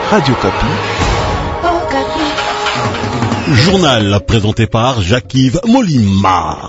Radio Kapi. Journal présenté par Jacques-Yves Molima.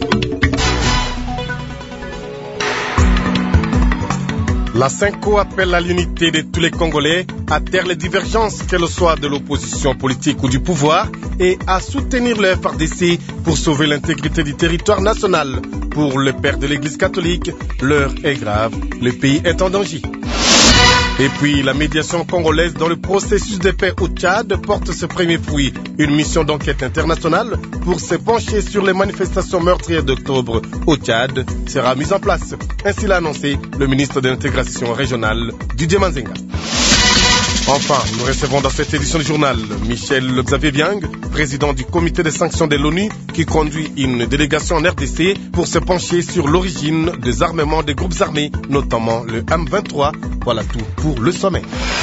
La Cinco appelle à l'unité de tous les Congolais, à taire les divergences, qu'elles soient de l'opposition politique ou du pouvoir, et à soutenir le FARDC pour sauver l'intégrité du territoire national. Pour le père de l'Église catholique, l'heure est grave, le pays est en danger. Et puis, la médiation congolaise dans le processus de paix au Tchad porte ses premiers fruits. Une mission d'enquête internationale pour se pencher sur les manifestations meurtrières d'octobre au Tchad sera mise en place. Ainsi l'a annoncé le ministre de l'intégration régionale, Didier Manzenga. Enfin, nous recevons dans cette édition du journal Michel Xavier Biang, président du comité de sanctions de l'ONU, qui conduit une délégation en RDC pour se pencher sur l'origine des armements des groupes armés, notamment le M23. Voilà tout pour le sommet.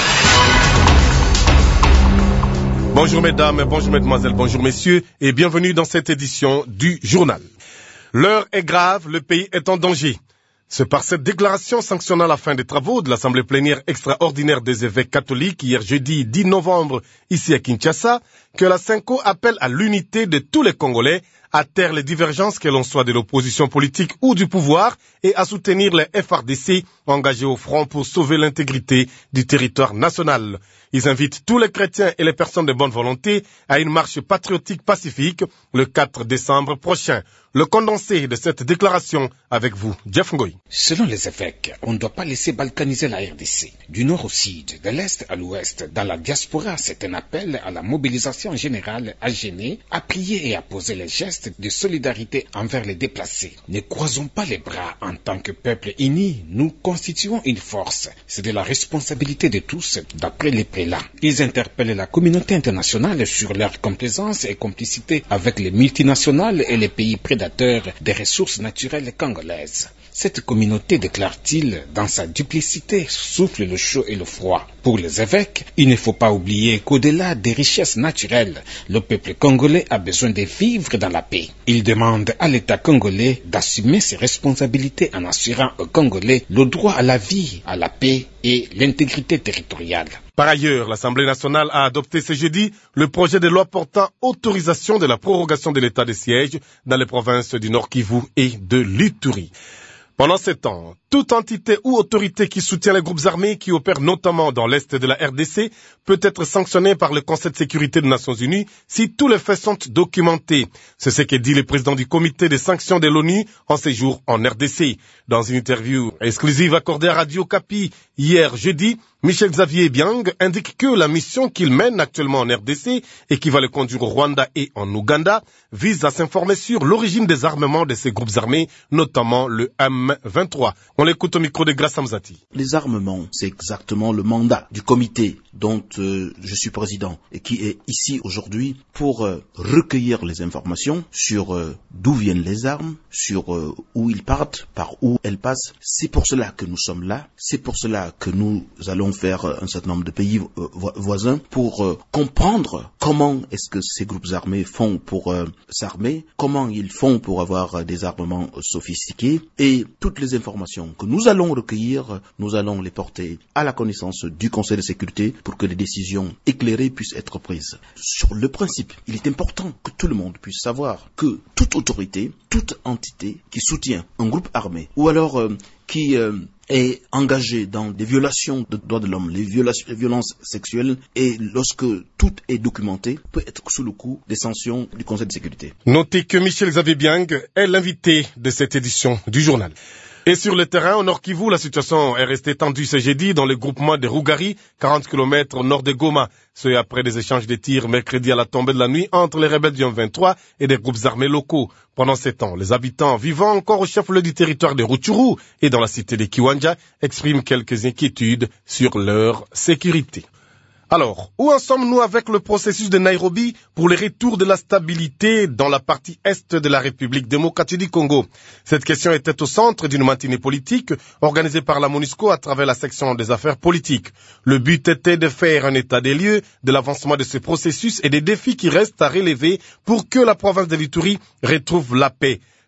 Bonjour mesdames, bonjour mesdemoiselles, bonjour messieurs et bienvenue dans cette édition du journal. L'heure est grave, le pays est en danger. C'est par cette déclaration sanctionnant la fin des travaux de l'Assemblée plénière extraordinaire des évêques catholiques hier jeudi 10 novembre ici à Kinshasa que la Cinco appelle à l'unité de tous les Congolais, à taire les divergences que l'on soit de l'opposition politique ou du pouvoir et à soutenir les FARDC engagés au front pour sauver l'intégrité du territoire national. Ils invitent tous les chrétiens et les personnes de bonne volonté à une marche patriotique pacifique le 4 décembre prochain. Le condensé de cette déclaration avec vous, Jeff Ngoy. Selon les évêques, on ne doit pas laisser balkaniser la RDC. Du nord au sud, de l'est à l'ouest, dans la diaspora, c'est un appel à la mobilisation générale, à gêner, à prier et à poser les gestes de solidarité envers les déplacés. Ne croisons pas les bras en tant que peuple uni, nous constituons une force. C'est de la responsabilité de tous, d'après les prélats. Ils interpellent la communauté internationale sur leur complaisance et complicité avec les multinationales et les pays prédateurs des ressources naturelles congolaises. Cette communauté, déclare-t-il, dans sa duplicité, souffle le chaud et le froid. Pour les évêques, il ne faut pas oublier qu'au-delà des richesses naturelles, le peuple congolais a besoin de vivre dans la paix. Il demande à l'État congolais d'assumer ses responsabilités en assurant aux Congolais le droit à la vie, à la paix et l'intégrité territoriale. Par ailleurs, l'Assemblée nationale a adopté ce jeudi le projet de loi portant autorisation de la prorogation de l'état de siège dans les provinces du Nord Kivu et de l'Ituri. Pendant ce temps, toute entité ou autorité qui soutient les groupes armés qui opèrent notamment dans l'est de la RDC peut être sanctionnée par le Conseil de sécurité des Nations Unies si tous les faits sont documentés. C'est ce que dit le président du comité des sanctions de l'ONU en séjour en RDC. Dans une interview exclusive accordée à Radio Kapi hier jeudi, Michel Xavier Biang indique que la mission qu'il mène actuellement en RDC et qui va le conduire au Rwanda et en Ouganda vise à s'informer sur l'origine des armements de ces groupes armés, notamment le M23. On l'écoute au micro de Grace Hamzati. Les armements, c'est exactement le mandat du comité dont je suis président et qui est ici aujourd'hui pour recueillir les informations sur d'où viennent les armes, sur où ils partent, par où elles passent. C'est pour cela que nous sommes là, c'est pour cela que nous allons faire un certain nombre de pays voisins pour comprendre comment est-ce que ces groupes armés font pour s'armer, comment ils font pour avoir des armements sophistiqués et toutes les informations que nous allons recueillir, nous allons les porter à la connaissance du Conseil de sécurité pour que des décisions éclairées puissent être prises. Sur le principe, il est important que tout le monde puisse savoir que toute autorité, toute entité qui soutient un groupe armé ou alors qui est engagé dans des violations de droits de l'homme, les violences sexuelles, et lorsque tout est documenté, peut être sous le coup des sanctions du Conseil de sécurité. Notez que Michel Xavier Biang est l'invité de cette édition du journal. Et sur le terrain, au Nord Kivu, la situation est restée tendue ce jeudi dans le groupement de Rougari, 40 km au nord de Goma. Ce après des échanges de tirs mercredi à la tombée de la nuit entre les rebelles du M23 et des groupes armés locaux. Pendant ces temps, les habitants vivant encore au chef-lieu du territoire de Rutshuru et dans la cité de Kiwanja expriment quelques inquiétudes sur leur sécurité. Alors, où en sommes-nous avec le processus de Nairobi pour le retour de la stabilité dans la partie est de la République démocratique du Congo? Cette question était au centre d'une matinée politique organisée par la MONUSCO à travers la section des affaires politiques. Le but était de faire un état des lieux de l'avancement de ce processus et des défis qui restent à relever pour que la province de l'Ituri retrouve la paix.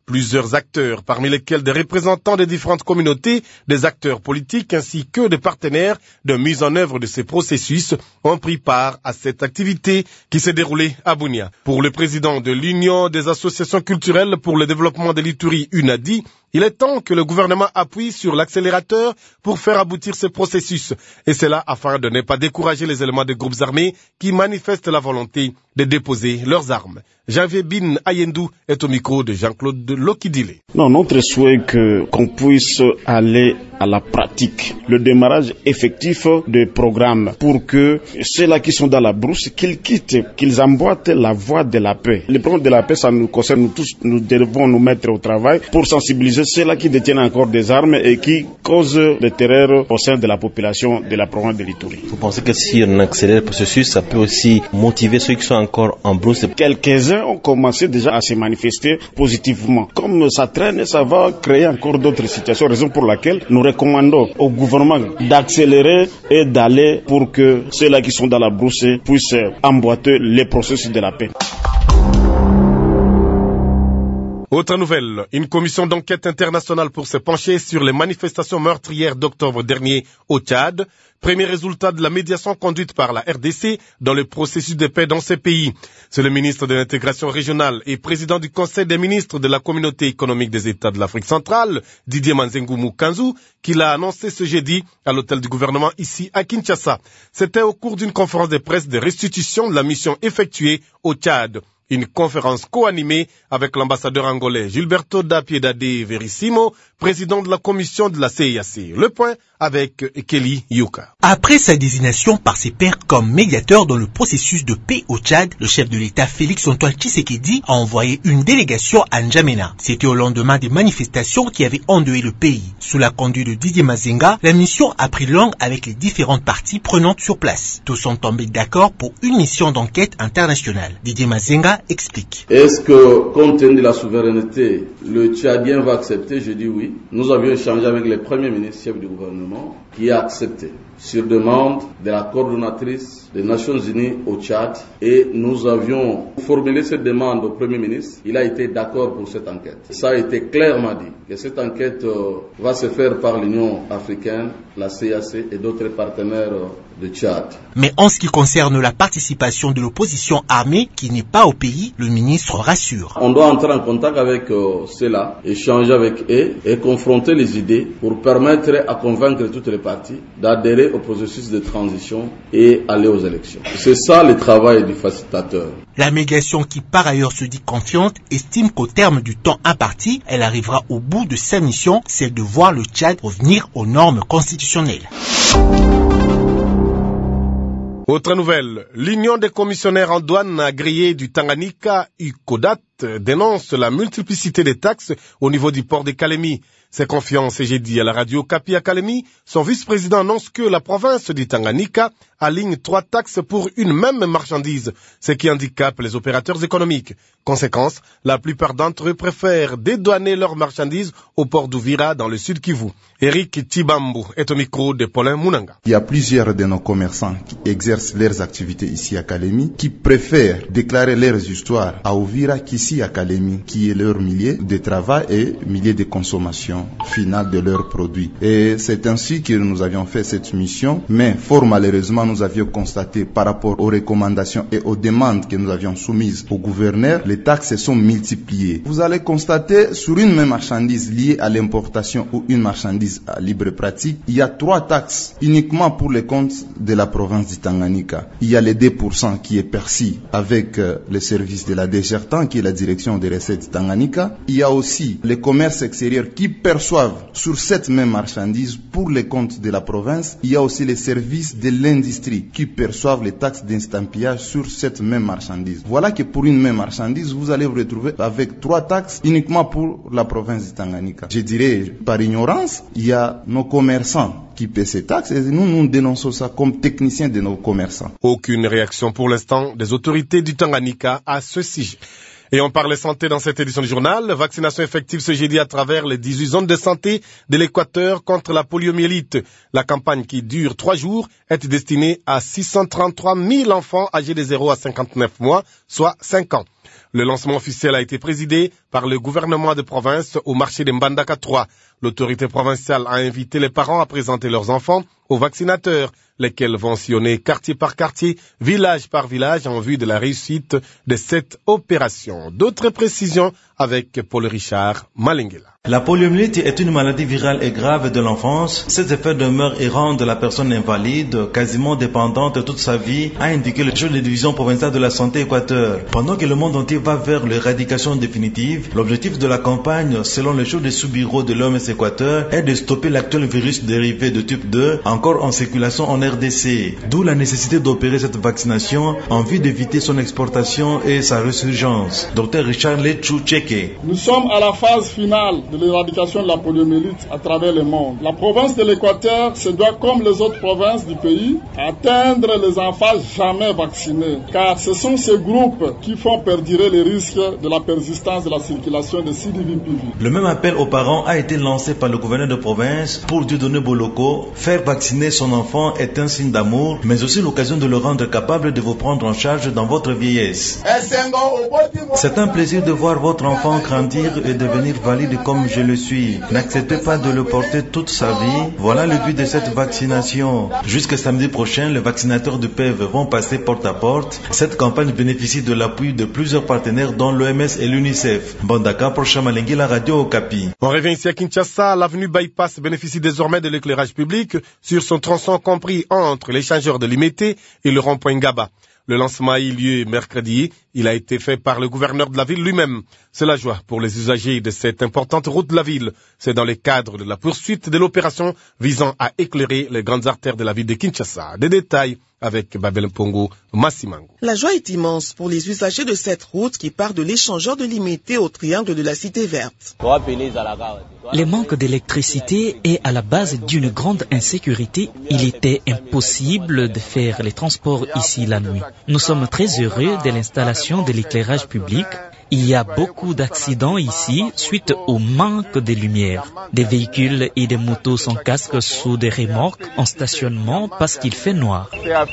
Plusieurs acteurs, parmi lesquels des représentants des différentes communautés, des acteurs politiques ainsi que des partenaires de mise en œuvre de ces processus, ont pris part à cette activité qui s'est déroulée à Bunia. Pour le président de l'Union des associations culturelles pour le développement de l'Ituri, UNADI, il est temps que le gouvernement appuie sur l'accélérateur pour faire aboutir ce processus. Et cela afin de ne pas décourager les éléments des groupes armés qui manifestent la volonté de déposer leurs armes. Janvier Bin Ayendou est au micro de Jean-Claude Lokidile. Non, notre souhait est qu'on puisse aller à la pratique, le démarrage effectif des programmes pour que ceux-là qui sont dans la brousse, qu'ils quittent, qu'ils emboîtent la voie de la paix. Le problème de la paix, ça nous concerne nous tous. Nous devons nous mettre au travail pour sensibiliser ceux-là qui détiennent encore des armes et qui causent le terreur au sein de la population de la province de l'Ituri. Vous pensez que si on accélère le processus, ça peut aussi motiver ceux qui sont encore en brousse? Quelques-uns ont commencé déjà à se manifester positivement. Comme ça traîne, ça va créer encore d'autres situations, raison pour laquelle nous recommandons au gouvernement d'accélérer et d'aller pour que ceux-là qui sont dans la brousse puissent emboîter les processus de la paix. Autre nouvelle, une commission d'enquête internationale pour se pencher sur les manifestations meurtrières d'octobre dernier au Tchad. Premier résultat de la médiation conduite par la RDC dans le processus de paix dans ces pays. C'est le ministre de l'intégration régionale et président du Conseil des ministres de la communauté économique des États de l'Afrique centrale, Didier Manzengu Mukanzu, qui l'a annoncé ce jeudi à l'hôtel du gouvernement ici à Kinshasa. C'était au cours d'une conférence de presse de restitution de la mission effectuée au Tchad. Une conférence co-animée avec l'ambassadeur angolais Gilberto da Piedade Verissimo, président de la commission de la CIAC. Le point avec Kelly Yuka. Après sa désignation par ses pairs comme médiateur dans le processus de paix au Tchad, le chef de l'État Félix-Antoine Tshisekedi a envoyé une délégation à N'Djamena. C'était au lendemain des manifestations qui avaient endeuillé le pays. Sous la conduite de Didier Mazenga, la mission a pris langue avec les différentes parties prenantes sur place. Tous sont tombés d'accord pour une mission d'enquête internationale. Didier Mazenga explique. Est-ce que, compte tenu de la souveraineté, le Tchadien va accepter? Je dis oui. Nous avions échangé avec les premiers ministres chefs du gouvernement qui a accepté sur demande de la coordonnatrice des Nations Unies au Tchad et nous avions formulé cette demande au Premier ministre. Il a été d'accord pour cette enquête. Ça a été clairement dit que cette enquête va se faire par l'Union africaine, la CAC et d'autres partenaires de Tchad. Mais en ce qui concerne la participation de l'opposition armée qui n'est pas au pays, le ministre rassure. On doit entrer en contact avec ceux-là, échanger avec eux et confronter les idées pour permettre à convaincre toutes les parties d'adhérer au processus de transition et aller aux élections. C'est ça le travail du facilitateur. La médiation qui par ailleurs se dit confiante estime qu'au terme du temps imparti, elle arrivera au bout de sa mission, celle de voir le Tchad revenir aux normes constitutionnelles. Autre nouvelle, l'Union des commissionnaires en douane agréés du Tanganyika, UCODAT, dénonce la multiplicité des taxes au niveau du port de Kalemi. C'est confiance, et j'ai dit à la radio Kapi à Kalemi, son vice-président annonce que la province du Tanganyika aligne 3 taxes pour une même marchandise, ce qui handicape les opérateurs économiques. Conséquence, la plupart d'entre eux préfèrent dédouaner leurs marchandises au port d'Uvira dans le sud Kivu. Eric Tibambu est au micro de Paulin Munanga. Il y a plusieurs de nos commerçants qui exercent leurs activités ici à Kalemi, qui préfèrent déclarer leurs histoires à Uvira qu'ici à Kalemi, qui est leur milieu de travail et milieu de consommation finale de leurs produits. Et c'est ainsi que nous avions fait cette mission, mais fort malheureusement, nous avions constaté par rapport aux recommandations et aux demandes que nous avions soumises au gouverneur, les taxes se sont multipliées. Vous allez constater sur une même marchandise liée à l'importation ou une marchandise à libre pratique, il y a 3 taxes uniquement pour les comptes de la province du Tanganyika. Il y a les 2% qui est perçu avec le service de la DGRTAN, qui est la direction des recettes du Tanganyika. Il y a aussi les commerces extérieurs qui perçoivent sur cette même marchandise pour les comptes de la province. Il y a aussi les services de l'industrie qui perçoivent les taxes d'estampillage sur cette même marchandise. Voilà que pour une même marchandise, vous allez vous retrouver avec 3 taxes uniquement pour la province du Tanganyika. Je dirais, par ignorance, il y a nos commerçants qui paient ces taxes et nous dénonçons ça comme techniciens de nos commerçants. Aucune réaction pour l'instant des autorités du Tanganyika à ce sujet. Et on parle santé dans cette édition du journal. Vaccination effective ce jeudi à travers les 18 zones de santé de l'Équateur contre la poliomyélite. La campagne qui dure 3 jours est destinée à 633 000 enfants âgés de 0 à 59 mois, soit 5 ans. Le lancement officiel a été présidé par le gouvernement de province au marché de Mbandaka 3. L'autorité provinciale a invité les parents à présenter leurs enfants aux vaccinateurs, lesquels vont sillonner quartier par quartier, village par village en vue de la réussite de cette opération. D'autres précisions avec Paul Richard Malengela. La poliomyélite est une maladie virale et grave de l'enfance. Ses effets demeurent et rendent la personne invalide, quasiment dépendante toute sa vie, a indiqué le chef de division provinciale de la santé Équateur. Pendant que le monde entier va vers l'éradication définitive, l'objectif de la campagne, selon le chef de sous-bureau de l'OMS Équateur, est de stopper l'actuel virus dérivé de type 2, encore en circulation en RDC. D'où la nécessité d'opérer cette vaccination en vue d'éviter son exportation et sa résurgence. Dr Richard Lechu-Cheke. Nous sommes à la phase finale de l'éradication de la poliomyélite à travers le monde. La province de l'Équateur se doit, comme les autres provinces du pays, atteindre les enfants jamais vaccinés, car ce sont ces groupes qui font perdurer les risques de la persistance de la circulation de CDVPV. Le même appel aux parents a été lancé par le gouverneur de province pour Dieudonné Boloko. Faire vacciner son enfant est un signe d'amour, mais aussi l'occasion de le rendre capable de vous prendre en charge dans votre vieillesse. C'est un plaisir de voir votre enfant grandir et devenir valide comme je le suis. N'acceptez pas de le porter toute sa vie. Voilà le but de cette vaccination. Jusqu'à samedi prochain, les vaccinateurs du PEV vont passer porte à porte. Cette campagne bénéficie de l'appui de plusieurs partenaires dont l'OMS et l'UNICEF. Bandaka, prochain Malengui, la radio Okapi. On revient ici à Kinshasa. L'avenue Bypass bénéficie désormais de l'éclairage public sur son tronçon compris entre l'échangeur de Limité et le rond-point Ngaba. Le lancement a eu lieu mercredi. Il a été fait par le gouverneur de la ville lui-même. C'est la joie pour les usagers de cette importante route de la ville. C'est dans le cadre de la poursuite de l'opération visant à éclairer les grandes artères de la ville de Kinshasa. Des détails avec Babel Mpongo Massimango. La joie est immense pour les usagers de cette route qui part de l'échangeur de Limité au triangle de la Cité Verte. Le manque d'électricité est à la base d'une grande insécurité. Il était impossible de faire les transports ici la nuit. Nous sommes très heureux de l'installation de l'éclairage public. Il y a beaucoup d'accidents ici suite au manque de lumière. Des véhicules et des motos sans casque sous des remorques en stationnement parce qu'il fait noir.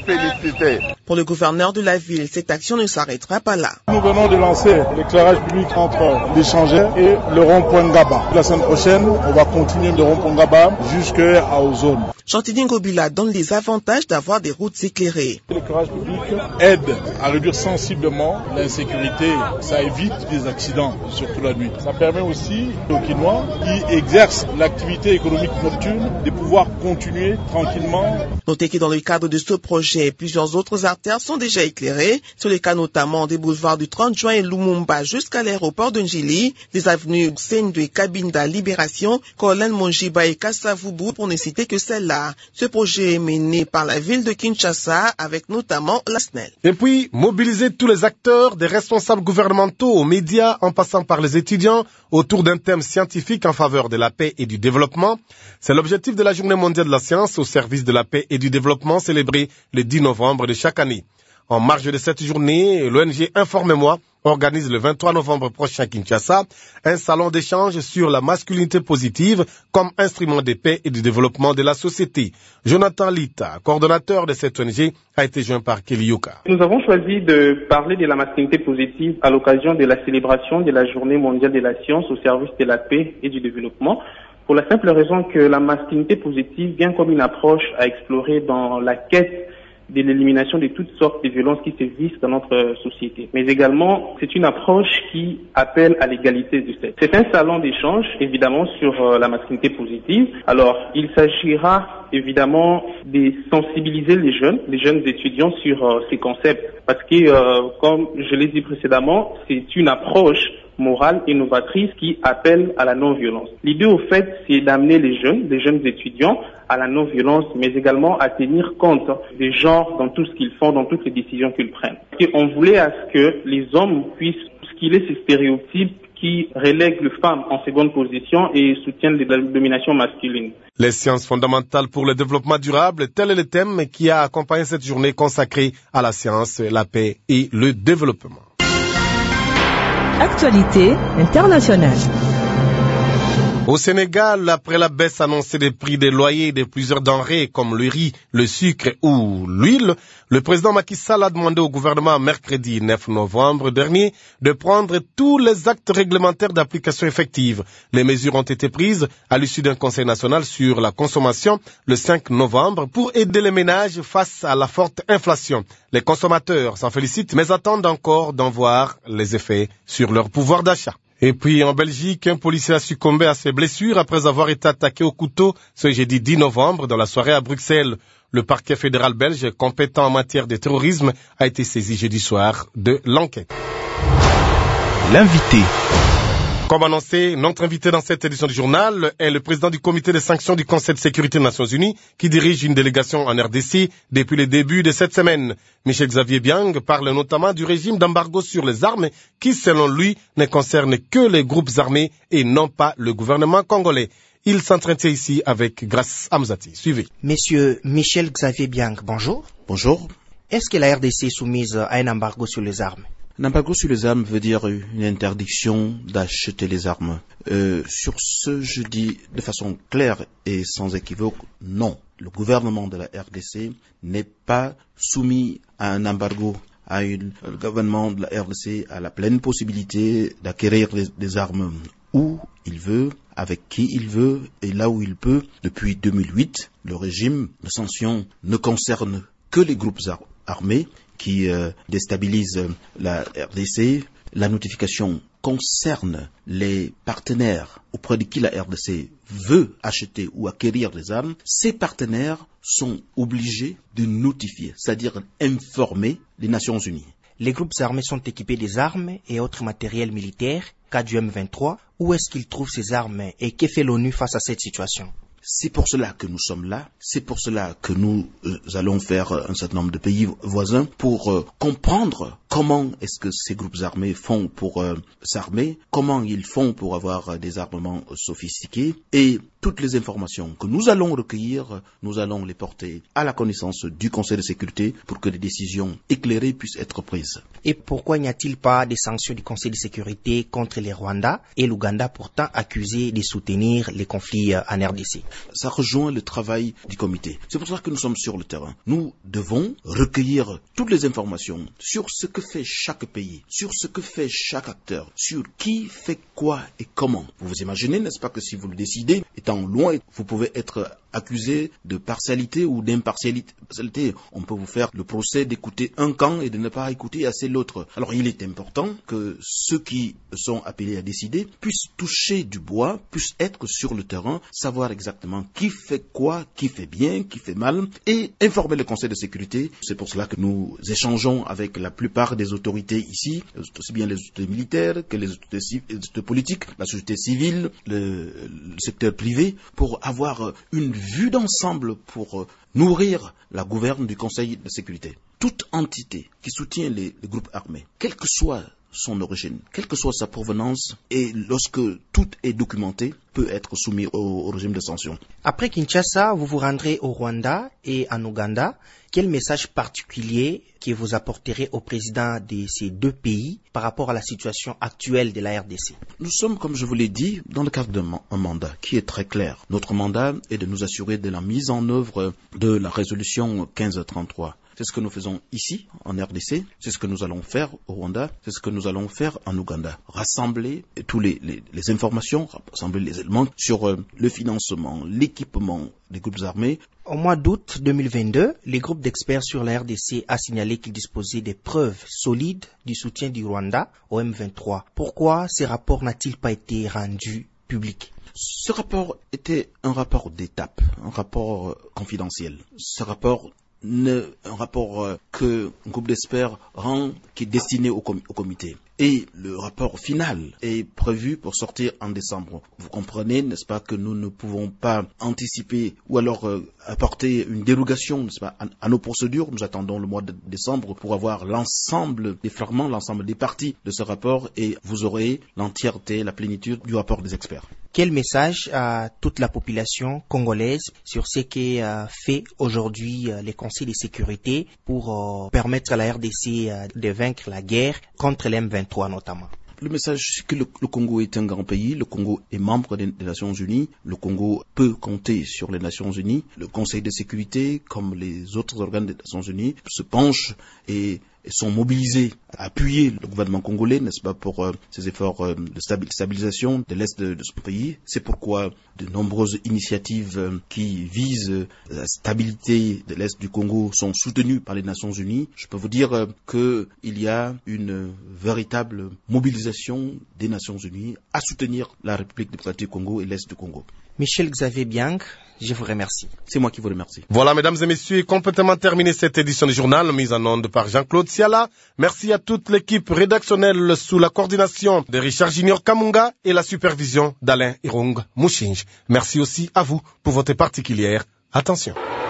Pour le gouverneur de la ville, cette action ne s'arrêtera pas là. Nous venons de lancer l'éclairage public entre l'échangeur et le rond-point Ngaba. La semaine prochaine, on va continuer de rond-point Ngaba jusqu'à Ozone. Chantini Ngobila donne les avantages d'avoir des routes éclairées. L'éclairage public aide à réduire sensiblement l'insécurité. Ça évite des accidents, surtout la nuit. Ça permet aussi aux Quinois qui exercent l'activité économique nocturne de pouvoir continuer tranquillement. Notez que dans le cadre de ce projet, plusieurs autres artères sont déjà éclairées, sur les cas notamment des boulevards du 30 juin et Lumumba jusqu'à l'aéroport de Njili, des avenues Sendwe, Kabinda, Libération, Colin Monjiba et Kassavubu pour ne citer que celle-là. Ce projet est mené par la ville de Kinshasa avec notamment la SNEL. Et puis, mobiliser tous les acteurs, des responsables gouvernementaux aux médias, en passant par les étudiants, autour d'un thème scientifique en faveur de la paix et du développement. C'est l'objectif de la Journée mondiale de la science au service de la paix et du développement célébrée le 10 novembre de chaque année. En marge de cette journée, l'ONG Informez-moi organise le 23 novembre prochain à Kinshasa un salon d'échange sur la masculinité positive comme instrument de paix et du développement de la société. Jonathan Lita, coordonnateur de cette ONG, a été joint par Kelly Yuka. Nous avons choisi de parler de la masculinité positive à l'occasion de la célébration de la Journée mondiale de la science au service de la paix et du développement, pour la simple raison que la masculinité positive vient comme une approche à explorer dans la quête de l'élimination de toutes sortes de violences qui se vivent dans notre société. Mais également, c'est une approche qui appelle à l'égalité du sexe. C'est un salon d'échange, évidemment, sur la masculinité positive. Alors, il s'agira évidemment de sensibiliser les jeunes étudiants sur ces concepts. Parce que, comme je l'ai dit précédemment, c'est une approche morale innovatrice qui appelle à la non-violence. L'idée, au fait, c'est d'amener les jeunes étudiants à la non-violence, mais également à tenir compte des genres dans tout ce qu'ils font, dans toutes les décisions qu'ils prennent. Et on voulait à ce que les hommes puissent skiller ces stéréotypes qui relèguent les femmes en seconde position et soutiennent la domination masculine. Les sciences fondamentales pour le développement durable, tel est le thème qui a accompagné cette journée consacrée à la science, la paix et le développement. Actualité internationale. Au Sénégal, après la baisse annoncée des prix des loyers de plusieurs denrées comme le riz, le sucre ou l'huile, le président Macky Sall a demandé au gouvernement mercredi 9 novembre dernier de prendre tous les actes réglementaires d'application effective. Les mesures ont été prises à l'issue d'un conseil national sur la consommation le 5 novembre pour aider les ménages face à la forte inflation. Les consommateurs s'en félicitent mais attendent encore d'en voir les effets sur leur pouvoir d'achat. Et puis en Belgique, un policier a succombé à ses blessures après avoir été attaqué au couteau ce jeudi 10 novembre dans la soirée à Bruxelles. Le parquet fédéral belge, compétent en matière de terrorisme, a été saisi jeudi soir de l'enquête. L'invité. Comme annoncé, notre invité dans cette édition du journal est le président du comité de sanctions du Conseil de sécurité des Nations Unies qui dirige une délégation en RDC depuis le début de cette semaine. Michel Xavier Biang parle notamment du régime d'embargo sur les armes qui, selon lui, ne concerne que les groupes armés et non pas le gouvernement congolais. Il s'entretient ici avec Grace Amzati. Suivez. Monsieur Michel Xavier Biang, bonjour. Bonjour. Est-ce que la RDC est soumise à un embargo sur les armes? Un embargo sur les armes veut dire une interdiction d'acheter les armes. Sur ce, je dis de façon claire et sans équivoque, non. Le gouvernement de la RDC n'est pas soumis à un embargo. Le gouvernement de la RDC a la pleine possibilité d'acquérir des armes où il veut, avec qui il veut et là où il peut. Depuis 2008, le régime de sanctions ne concerne que les groupes armés qui déstabilisent la RDC. La notification concerne les partenaires auprès de qui la RDC veut acheter ou acquérir des armes. Ces partenaires sont obligés de notifier, c'est-à-dire informer les Nations Unies. Les groupes armés sont équipés des armes et autres matériels militaires, cas du M23. Où est-ce qu'ils trouvent ces armes et que fait l'ONU face à cette situation? C'est pour cela que nous sommes là, c'est pour cela que nous allons faire un certain nombre de pays voisins pour comprendre comment est-ce que ces groupes armés font pour s'armer, comment ils font pour avoir des armements sophistiqués et toutes les informations que nous allons recueillir, nous allons les porter à la connaissance du Conseil de sécurité pour que des décisions éclairées puissent être prises. Et pourquoi n'y a-t-il pas des sanctions du Conseil de sécurité contre les Rwandais et l'Ouganda pourtant accusés de soutenir les conflits en RDC? Ça rejoint le travail du comité. C'est pour ça que nous sommes sur le terrain. Nous devons recueillir toutes les informations sur ce que fait chaque pays, sur ce que fait chaque acteur, sur qui fait quoi et comment. Vous vous imaginez, n'est-ce pas, que si vous le décidez, étant loin, vous pouvez être accusé de partialité ou d'impartialité. On peut vous faire le procès d'écouter un camp et de ne pas écouter assez l'autre. Alors il est important que ceux qui sont appelés à décider puissent toucher du bois, puissent être sur le terrain, savoir exactement qui fait quoi, qui fait bien, qui fait mal, et informer le Conseil de sécurité. C'est pour cela que nous échangeons avec la plupart des autorités ici, aussi bien les autorités militaires que les autorités politiques, la société civile, le secteur privé, pour avoir une vue d'ensemble pour nourrir la gouverne du Conseil de sécurité. Toute entité qui soutient les groupes armés, quelle que soit son origine, quelle que soit sa provenance, et lorsque tout est documenté, peut être soumis au régime de sanctions. Après Kinshasa, vous vous rendrez au Rwanda et en Ouganda. Quel message particulier que vous apporterez au président de ces deux pays par rapport à la situation actuelle de la RDC? Nous sommes, comme je vous l'ai dit, dans le cadre d'un mandat qui est très clair. Notre mandat est de nous assurer de la mise en œuvre de la résolution 1533. C'est ce que nous faisons ici, en RDC, c'est ce que nous allons faire au Rwanda, c'est ce que nous allons faire en Ouganda. Rassembler tous les informations, rassembler les éléments sur le financement, l'équipement des groupes armés. Au mois d'août 2022, les groupes d'experts sur la RDC a signalé qu'ils disposaient des preuves solides du soutien du Rwanda au M23. Pourquoi ce rapport n'a-t-il pas été rendu public? Ce rapport était un rapport d'étape, un rapport confidentiel. Ce rapport un rapport que un groupe d'experts rend, qui est destiné au comité. Et le rapport final est prévu pour sortir en décembre. Vous comprenez, n'est-ce pas, que nous ne pouvons pas anticiper ou alors apporter une dérogation, n'est-ce pas, à nos procédures. Nous attendons le mois de décembre pour avoir l'ensemble des fragments, l'ensemble des parties de ce rapport, et vous aurez l'entièreté, la plénitude du rapport des experts. Quel message à toute la population congolaise sur ce qu'est fait aujourd'hui les conseils de sécurité pour permettre à la RDC de vaincre la guerre contre l'M23 notamment? Le message, c'est que le Congo est un grand pays, le Congo est membre des Nations Unies, le Congo peut compter sur les Nations Unies, le Conseil de sécurité, comme les autres organes des Nations Unies, se penchent et sont mobilisés à appuyer le gouvernement congolais, n'est-ce pas, pour ses efforts de stabilisation de l'Est de ce pays. C'est pourquoi de nombreuses initiatives qui visent la stabilité de l'Est du Congo sont soutenues par les Nations Unies. Je peux vous dire qu'il y a une véritable mobilisation des Nations Unies à soutenir la République démocratique du Congo et l'Est du Congo. Michel Xavier Biang, je vous remercie. C'est moi qui vous remercie. Voilà, mesdames et messieurs, est complètement terminé cette édition du journal, mise en onde par Jean-Claude Siala. Merci à toute l'équipe rédactionnelle sous la coordination de Richard Junior Kamunga et la supervision d'Alain Irung Mouchinge. Merci aussi à vous pour votre particulière attention.